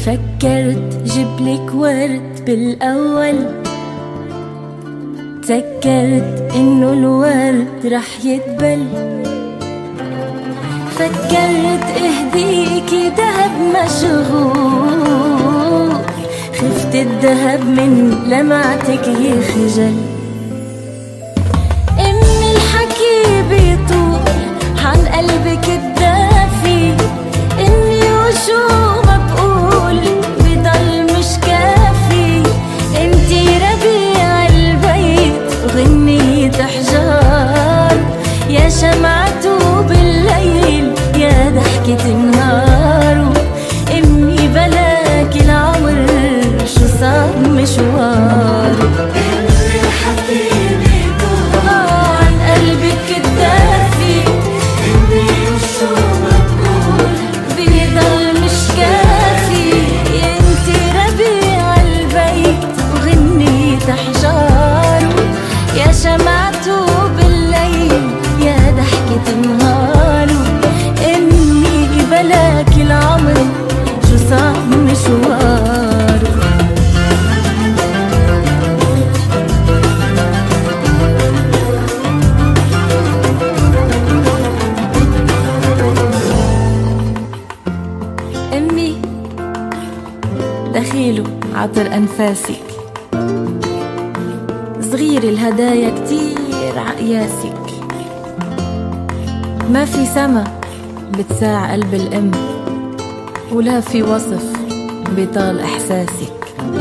فكرت جبلك ورد بالأول، تذكرت إنه الورد رح يدبل. فكرت اهديكي دهب مشغول، خفت الدهب من لمعتك يخجل. إن الحكي بيطول عن قلبك الدافي، إني وشو ما بقول بضل مش كافي. انتي ربيع البيت وغنية أحجار، يا شمعته بالليل يا ضحكة النهار. إني بلاكي العمر شو صار مشوار. عن قلبك الدافي، إني وشو ما بقول بضل مش كافي. انتي ربيع البيت وغنية أحجار، يا شمعته بالليل يا ضحكة النهار. إني بلاكي العمر شو صعب مشوار. أمي دخيله عطر أنفاسك، صغير الهدايا كتير عقياسك. ما في سما بتساع قلب الأم، ولا في وصف بيطال إحساسك.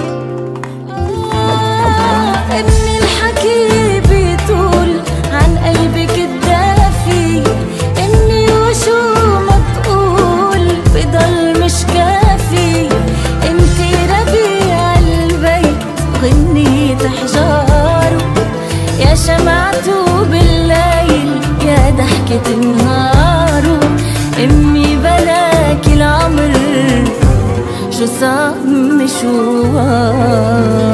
إن الحكي بيطول عن قلبك الدافي، إني وشو ما بقول بضل مش كافي. انتي ربيع البيت وغنية أحجار، يا شمعته بالليل يا ضحكة النهار. إمي بلاكي العمر شو صار مشوار.